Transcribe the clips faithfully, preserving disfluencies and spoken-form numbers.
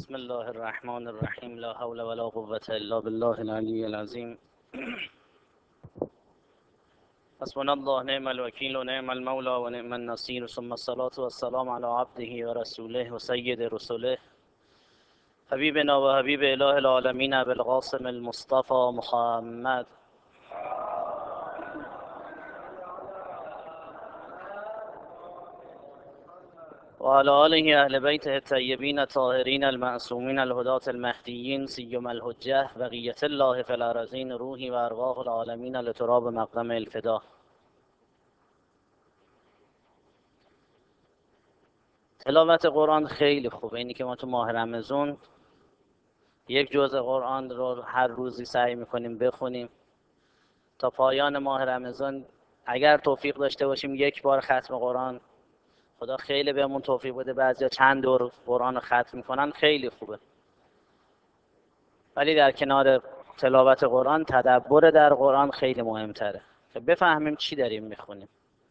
بسم الله الرحمن الرحیم. لا حول ولا قوة الا بالله العلی العظیم. حسبنا الله نعم الوکیل و نعم المولى و نعم النصیر. ثم الصلاة والسلام على عبده و رسوله و سید رسوله حبیبنا و حبیب اله العالمین ابی القاسم المصطفى محمد و علی آله اهل بیته الطیبین الطاهرین المعصومین الهداة المهدیین سیما الحجة بقیة الله فی الارضین روحی و ارواح العالمین لتراب مقدم الفدا. تلاوت قرآن خیلی خوبه. اینی که ما تو ماه رمضان یک جزء قرآن رو هر روزی سعی میکنیم بخونیم تا پایان ماه رمضان. اگر توفیق داشته باشیم یک بار ختم قرآن، خدا خیلی بهمون توفیق بده، بعضیا چند دور قرآن رو ختم میکنن، خیلی خوبه. ولی در کنار تلاوت قرآن تدبر در قرآن خیلی مهمتره که بفهمیم چی داریم میخونیم.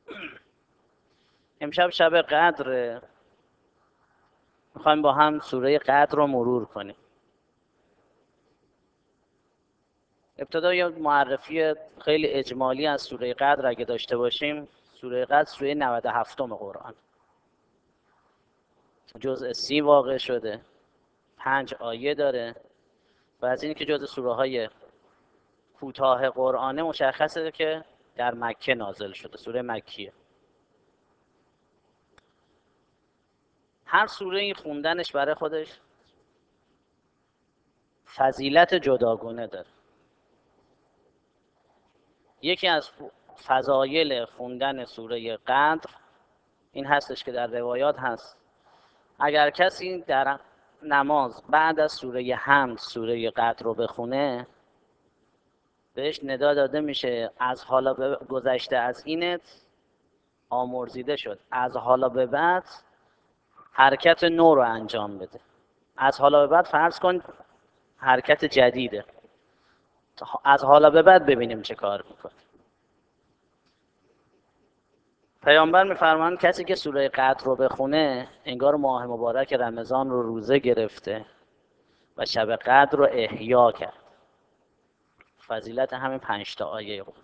امشب شب قدر، میخوایم با هم سوره قدر رو مرور کنیم. ابتدا یه معرفی خیلی اجمالی از سوره قدر اگه داشته باشیم. سوره قدر سوره نود و هفتم قرآن، جزء سی واقع شده، پنج آیه داره و از این که جزء سوره های کوتاه قرآنه مشخصه که در مکه نازل شده، سوره مکیه. هر سوره این خوندنش برای خودش فضیلت جداگونه داره. یکی از فضایل خوندن سوره قدر این هستش که در روایات هست اگر کسی در نماز بعد از سوره حمد سوره قدر رو بخونه، بهش ندا داده میشه از حالا به گذشته از اینت آمرزیده شد، از حالا به بعد حرکت نو رو انجام بده. از حالا به بعد فرض کن حرکت جدیده، از حالا به بعد ببینیم چه کار میکنه. پیامبر میفرمایند کسی که سوره قدر رو بخونه انگار ماه مبارک رمضان رو روزه گرفته و شب قدر رو احیا کرد. فضیلت همین پنج تا آیه رو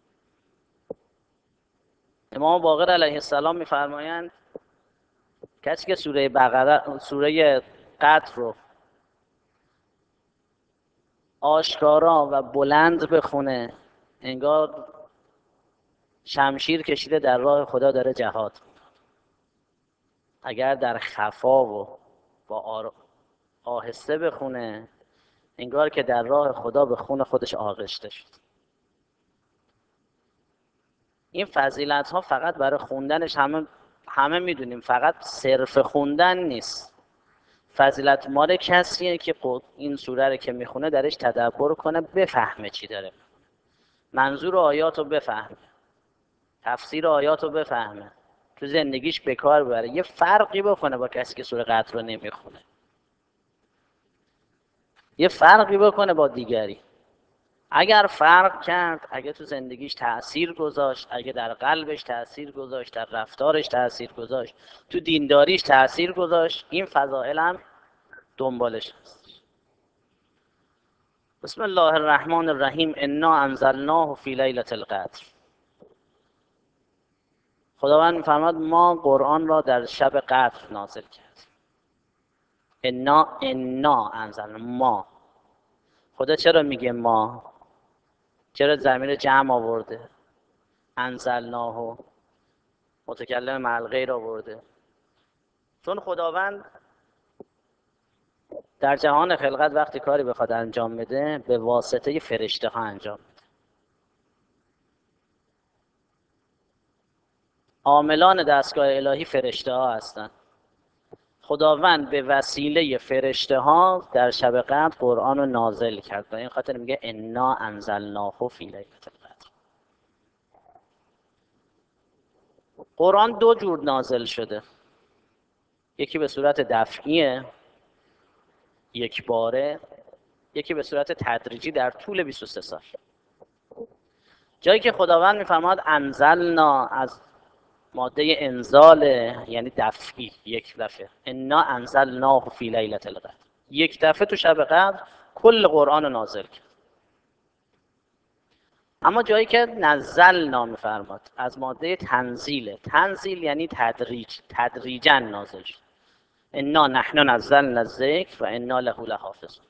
امام باقر علیه السلام میفرمایند کسی که سوره بقره سوره قدر رو آشکارا و بلند بخونه انگار شمشیر کشیده در راه خدا داره جهاد. اگر در خفا و با آهسته بخونه انگار که در راه خدا به خون خودش آغشته شد. این فضیلت ها فقط برای خوندنش همه همه میدونیم، فقط صرف خوندن نیست. فضیلت مال کسیه که این سوره رو که میخونه درش تدبر کنه، بفهمه چی داره، منظور آیات رو بفهمه، تفسیر آیات رو بفهمه، تو زندگیش به کار ببره، یه فرقی بکنه با کسی که سوره قدر رو نمیخونه، یه فرقی بکنه با دیگری. اگر فرق کرد، اگه تو زندگیش تأثیر گذاشت، اگه در قلبش تأثیر گذاشت، در رفتارش تأثیر گذاشت، تو دینداریش تأثیر گذاشت، این فضائل هم دنبالش هست. بسم الله الرحمن الرحیم. انا انزلناه فی لیلة القدر. خداوند می‌فرماید ما قرآن را در شب قدر نازل کردیم. انا انا انزلنا، ما. خدا چرا میگه ما؟ چرا ضمیر جمع آورده؟ انزلناه متکلم مع الغیر آورده. چون خداوند در جهان خلقت وقتی کاری بخواد انجام بده به واسطه فرشته ها انجام بده. عاملان دستگاه الهی فرشته ها هستند. خداوند به وسیله فرشته ها در شب قدر قرآن رو نازل کرد و این خاطر میگه انا انزلناه فی لیلة القدر. قرآن دو جور نازل شده، یکی به صورت دفعیه یک باره، یکی به صورت تدریجی در طول بیست و سه سال. جایی که خداوند میفرماد انزلنا از ماده انزال، یعنی دفعی، یک دفعه. انا انزلناه فی لیلة القدر، یک دفعه تو شب قدر کل قرآن رو نازل کرد. اما جایی که نزل نام فرماد از ماده تنزیله. تنزیل یعنی تدریج، تدریجا نازل شد. انا نحن نزلنا الذکر و انا له لحافظون.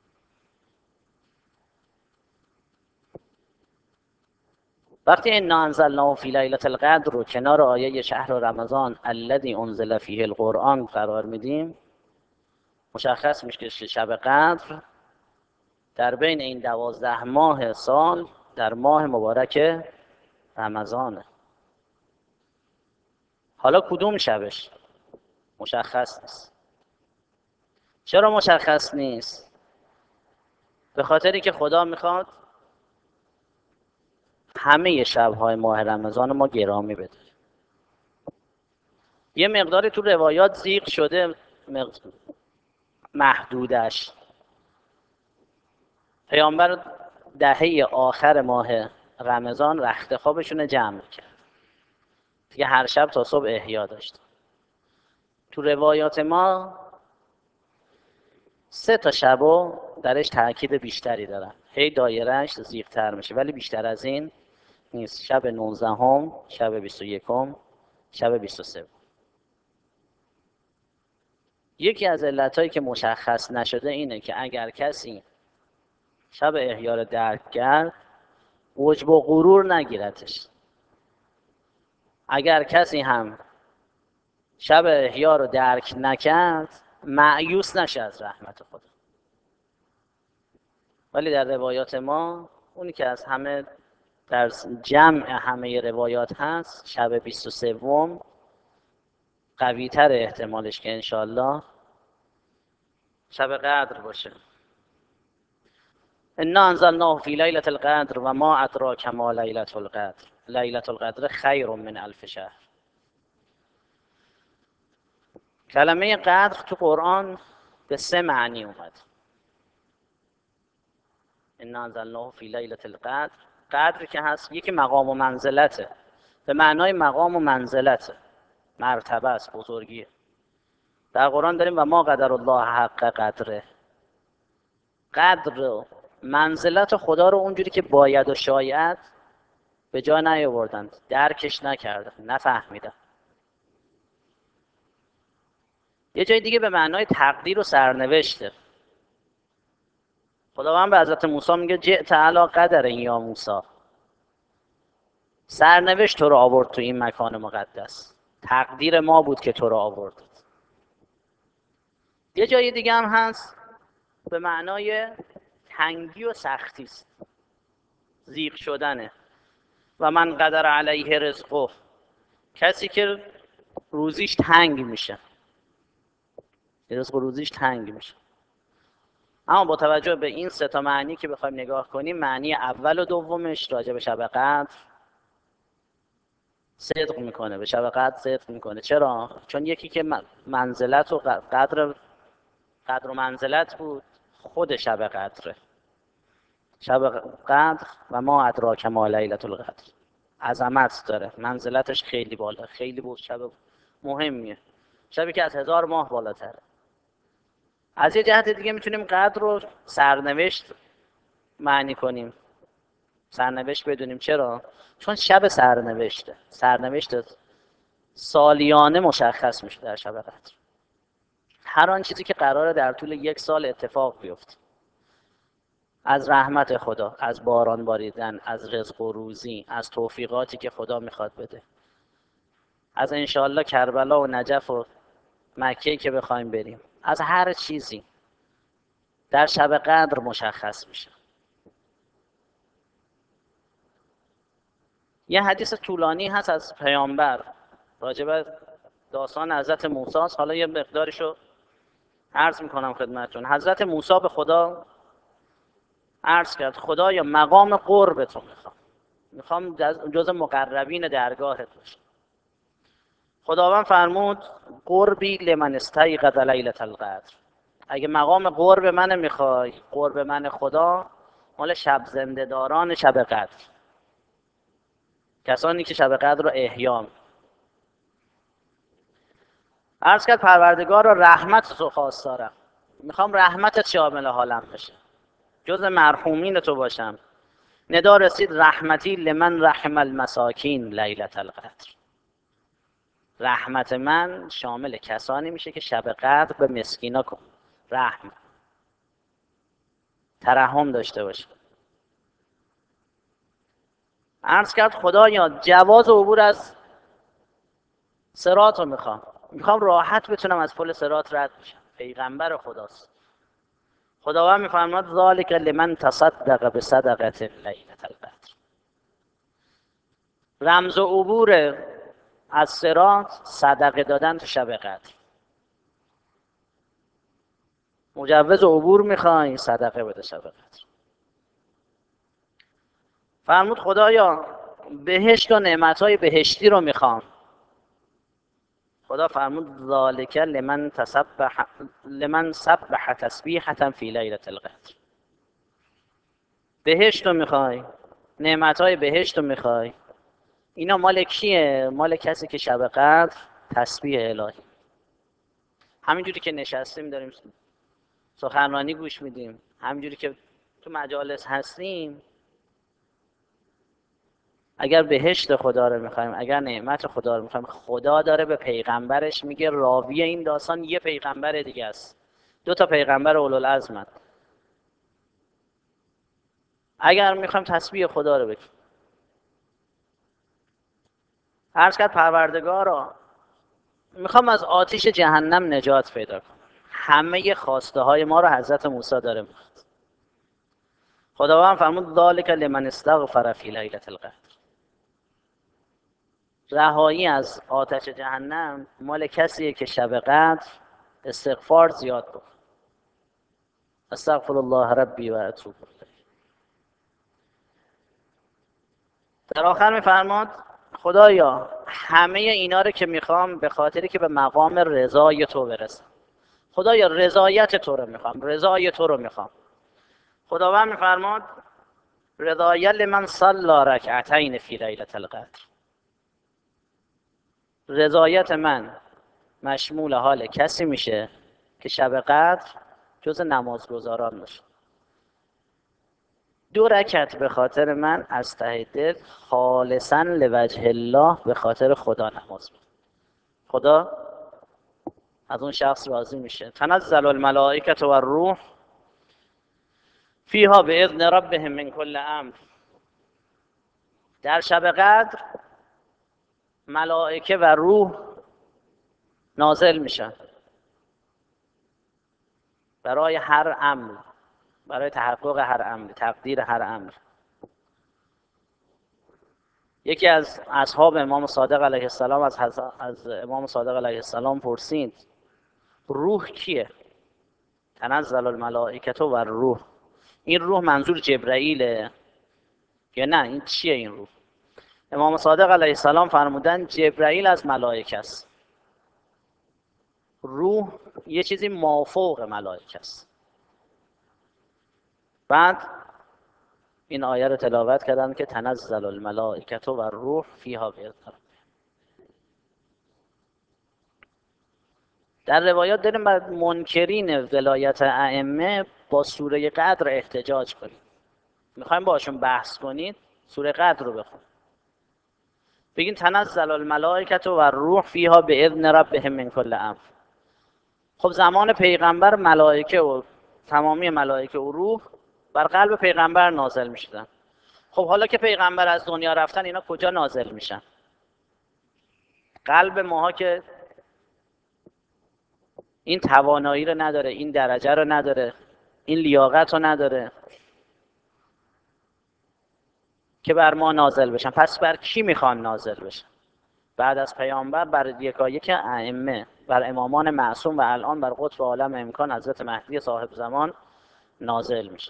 وقتی انا انزلناه فی لیلة القدر رو کنار آیه شهر رمضان الذی انزل فیه القرآن قرار میدیم، مشخص میشه که شب قدر در بین این دوازده ماه سال در ماه مبارک رمضانه. حالا کدوم شبش مشخص نیست. چرا مشخص نیست؟ به خاطری که خدا میخواد همه شب‌های ماه رمضان ما گرامی بده. یه مقداری تو روایات زیغ شده محدودش. پیامبر دهه آخر ماه رمضان رخت خوابشون جمع کرد دیگه، هر شب تا صبح احیا داشت. تو روایات ما سه تا شبو درش تاکید بیشتری دارن، هی دایرهش زیغ‌تر میشه، ولی بیشتر از این نیست. شب نوزدهم، شب بیست و یکم، شب بیست و سوم. یکی از علتهایی که مشخص نشده اینه که اگر کسی شب احیا رو درک کرد عجب و غرور نگیرتش. اگر کسی هم شب احیا رو درک نکرد مایوس نشه از رحمت خدا. ولی در روایات ما اونی که از همه در جمع همه روایات هست شب بیست و سوم قوی تر احتمالش که انشالله شب قدر باشه. انا انزلناه فی لیلة القدر و ما ادراک ما لیلة القدر لیلة القدر خیر من الف شهر. کلمه قدر تو قرآن به سه معنی اومد. انا انزلناه فی لیلة القدر، قدر که هست یکی مقام و منزلته، به معنای مقام و منزلته، مرتبه است، بزرگیه. در قرآن داریم و ما قدر الله حق قدره. قدر و منزلت خدا رو اونجوری که باید و شاید به جا نیاوردند، درکش نکردن، نفهمیدن. یه جای دیگه به معنای تقدیر و سرنوشته. خداوند به حضرت موسی میگه جئت علی قدر یا موسی، سرنوشت تو رو آورد تو این مکان مقدس، تقدیر ما بود که تو رو آورد. یه جای دیگه هم هست به معنای تنگی و سختی است، ضیق شدنه. و من قدر علیه رزقه، کسی که روزیش تنگ میشه، رزق روزیش تنگ میشه. اما با توجه به این سه تا معنی که بخوایم نگاه کنیم، معنی اول و دومش راجع به شب قدر صدق میکنه، به شب قدر صدق میکنه. چرا؟ چون یکی که منزلت و قدر قدر و منزلت بود خود شب قدره. شب قدر و ما ادراک ما لیلة القدر عظمت داره، منزلتش خیلی بالا، خیلی بود شب مهمیه، شبی که از هزار ماه بالاتره. از یه جهت دیگه میتونیم قدر رو سرنوشت معنی کنیم، سرنوشت بدونیم. چرا؟ چون شب سرنوشته، سرنوشت سالیانه مشخص میشه در شب قدر. هر آن چیزی که قراره در طول یک سال اتفاق بیفته، از رحمت خدا، از باران باریدن، از رزق و روزی، از توفیقاتی که خدا میخواد بده، از انشالله کربلا و نجف و مکه که بخوایم بریم، از هر چیزی در شب قدر مشخص میشه. یه حدیث طولانی هست از پیامبر راجع به داستان حضرت موسی. حالا یه مقدارشو عرض میکنم خدمتتون. حضرت موسی به خدا عرض کرد خدایا مقام قربتون میخوام، میخوام جز مقربین درگاهت باشم. خداوند فرمود قربی لمن استیقظ لیلة القدر، اگه مقام قرب من میخوای، قرب من خدا مال شب زنده داران شب قدر، کسانی که شب قدر رو احیا می‌کنن. عرض کرد پروردگار را رحمت تو خواستارم، میخوام رحمتت شامل حالم بشه، جز مرحومین تو باشم. ندا رسید رحمتی لمن رحم المساکین لیلة القدر. رحمت من شامل کسانی میشه که شب قدر به مسکینا کن رحم ترحم داشته باشه. عرض کرد خدایا جواز عبور از صراط رو میخوام، میخوام راحت بتونم از پل صراط رد بشم. پیغمبر خداست. خداوند میفرماد ذالک لمن تصدق بصدقة لیلة القدر. رمز و عبور از صراط صدقه دادن تو شب قدر. مجوز عبور میخوای صدقه بده شب قدر. فرمود خدایا بهشت و نعمتهای بهشتی رو میخوام. خدا فرمود ذالک لمن تسبح لمن سبح تسبیحة فی لیلة القدر. بهشت رو میخوای، نعمتهای بهشت رو میخوای، اینا مال کیه؟ مال کسی که شب قدر تسبیح الهی. همینجوری که نشستیم داریم سخنرانی گوش میدیم، همینجوری که تو مجالس هستیم، اگر بهشت خدا رو میخوایم، اگر نعمت خدا رو میخوایم، خدا داره به پیغمبرش میگه، راوی این داستان یه پیغمبر دیگه است، دو تا پیغمبر اولوالعزمن. اگر میخوایم تسبیح خدا رو بکنیم، عرض کرد پروردگارا میخوام از آتش جهنم نجات پیدا کنم. همه خواسته های ما رو حضرت موسی داره میخواد. خداوند فرمود ذالک لمن استغفر فی لیلة القدر. رهایی از آتش جهنم مال کسیه که شب قدر استغفار زیاد کنه. استغفر الله ربی و اتوب الیه. در آخر میفرماد خدایا همه اینا رو که میخوام به خاطری که به مقام رضای تو برسم. خدایا رضایت تو رو میخوام، رضای تو رو میخوام. خداوند میفرماد رضای لمن صلی رکعتین فی لیلة القدر. رضایت من مشمول حال کسی میشه که شب قدر جز نمازگزاران باشه. دو رکعت به خاطر من از ته دل خالصا لوجه الله به خاطر خدا نماز بخون. خدا از اون شخص راضی میشه. تنزل الملائکة و الروح فیها باذن ربهم من کل امر. در شب قدر ملائکه و روح نازل میشن برای هر امر، برای تحقق هر امر، تقدیر هر امر. یکی از اصحاب امام صادق علیه السلام از, از امام صادق علیه السلام پرسید روح کیه؟ تنزل الملائکة و الروح. این روح منظور جبرائیله یا نه این چیه این روح؟ امام صادق علیه السلام فرمودن جبرائیل از ملائکه است. روح یه چیزی مافوق ملائکه است. بعد این آیه رو تلاوت کردن که تنزل الملائکة و الروح فیها باذن ربهم. در روایات داریم بعد منکرین ولایت ائمه با سوره قدر احتجاج کنید. میخوایم باشون بحث کنید سوره قدر رو بخون. بگین تنزل الملائکة و الروح فیها باذن ربهم من کل امر. خب زمان پیغمبر ملائکه و تمامی ملائکه و روح بر قلب پیغمبر نازل میشدن. خب حالا که پیغمبر از دنیا رفتن اینا کجا نازل میشن؟ قلب ماها که این توانایی رو نداره، این درجه رو نداره، این لیاقت رو نداره که بر ما نازل بشن. پس بر کی میخوان نازل بشن؟ بعد از پیامبر بر یکایک ائمه، بر امامان معصوم و الان بر قطب عالم امکان حضرت مهدی صاحب زمان نازل میشه.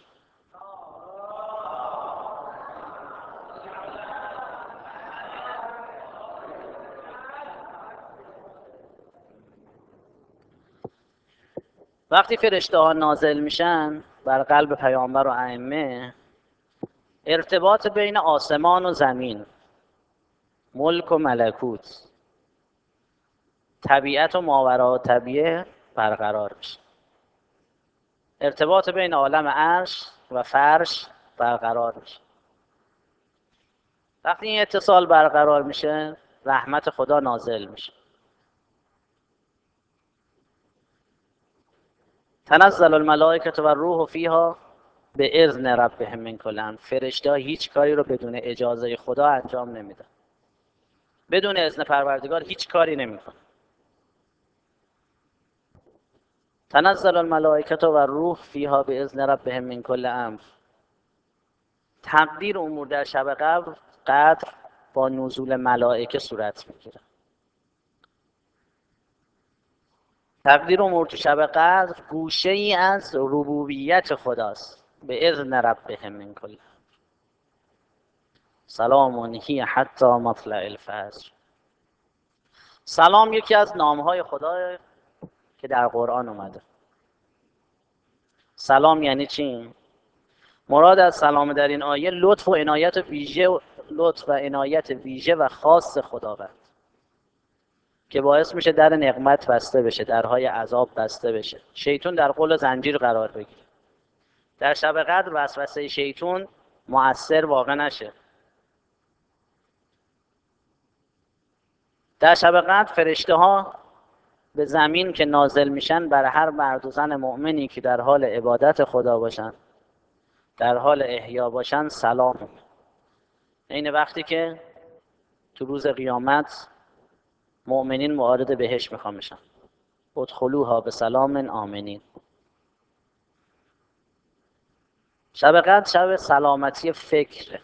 وقتی فرشته ها نازل میشن بر قلب پیامبر و ائمه، ارتباط بین آسمان و زمین، ملک و ملکوت، طبیعت و ماوراء طبیعه برقرار میشه. ارتباط بین عالم عرش و فرش برقرار میشه. وقتی این اتصال برقرار میشه رحمت خدا نازل میشه. تنزل الملائکه و الروح فیها به اذن ربهم من کل امر. فرشته هیچ کاری رو بدون اجازه خدا انجام نمیدن. بدون اذن پروردگار هیچ کاری نمیکنه. تنزل الملائکه و الروح فیها به اذن ربهم من کل امر. تقدیر امور در شب قدر قدر با نزول ملائکه صورت میگیره. تقدیر امور تو شب قدر گوشه ای از ربوبیت خداست. به اذن ربهم من کل. سلام هی حتی مطلع الفجر. سلام یکی از نامهای خدا که در قرآن اومده. سلام یعنی چی؟ مراد از سلام در این آیه لطف و عنایت ویژه لطف و عنایت ویژه و خاص خداوند که باعث میشه در نقمت بسته بشه، درهای عذاب بسته بشه، شیطان در قل زنجیر قرار بگیره. در شب قدر وسوسه شیطان مؤثر واقع نشه. در شب قدر فرشته ها به زمین که نازل میشن بر هر مرد و زن مؤمنی که در حال عبادت خدا باشن، در حال احیا باشن سلام. این وقتی که تو روز قیامت مؤمنین وارد بهشت میخوان میشن. ادخلوها به سلام آمنین. شب قدر شب سلامتی فکر،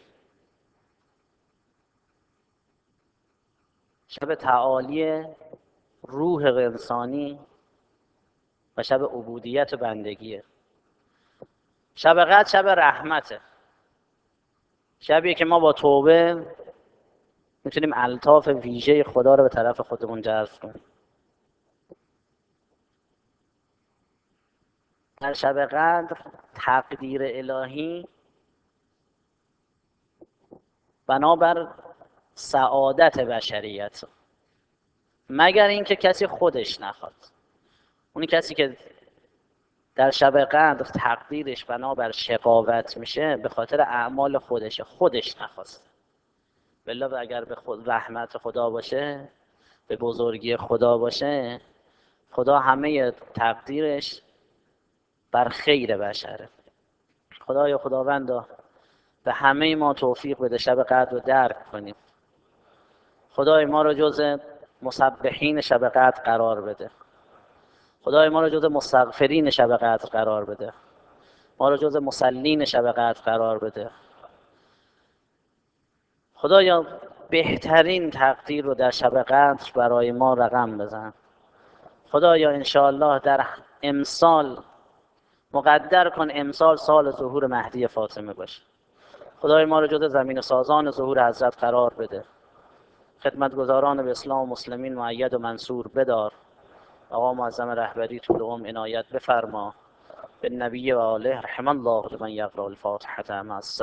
شب تعالی روح انسانی و شب عبودیت و بندگیه. شب قدر شب رحمته. شبیه که ما با توبه میتونیم الطاف ویژه خدا رو به طرف خودمون جذب کنیم. در شب قدر تقدیر الهی بنابر سعادت بشریت، مگر اینکه کسی خودش نخواد. اونی کسی که در شب قدر تقدیرش بنابر شقاوت میشه به خاطر اعمال خودشه، خودش نخواسته. بالله اگر به خود رحمت خدا باشه، به بزرگی خدا باشه، خدا همه تقدیرش بر خیر بشره. خدایا خداوندا به همه ما توفیق بده شب قدر رو درک کنیم. خدای ما رو جز مسبحین شب قدر قرار بده. خدای ما رو جز مستغفرین شب قدر قرار بده. ما رو جز مصلین شب قدر قرار بده. خدایا بهترین تقدیر رو در شب قدر برای ما رقم بزن. خدایا انشاءالله در امسال مقدر کن امسال سال ظهور مهدی فاطمه باشه. خدای ما رو جز زمین سازان ظهور حضرت قرار بده. خدمتگزاران به اسلام و مسلمین مؤید و منصور بدار. آقا معظم رهبری طول عمر عنایت بفرما. به نبی و آله رحم الله لمن یقرأ الفاتحة مع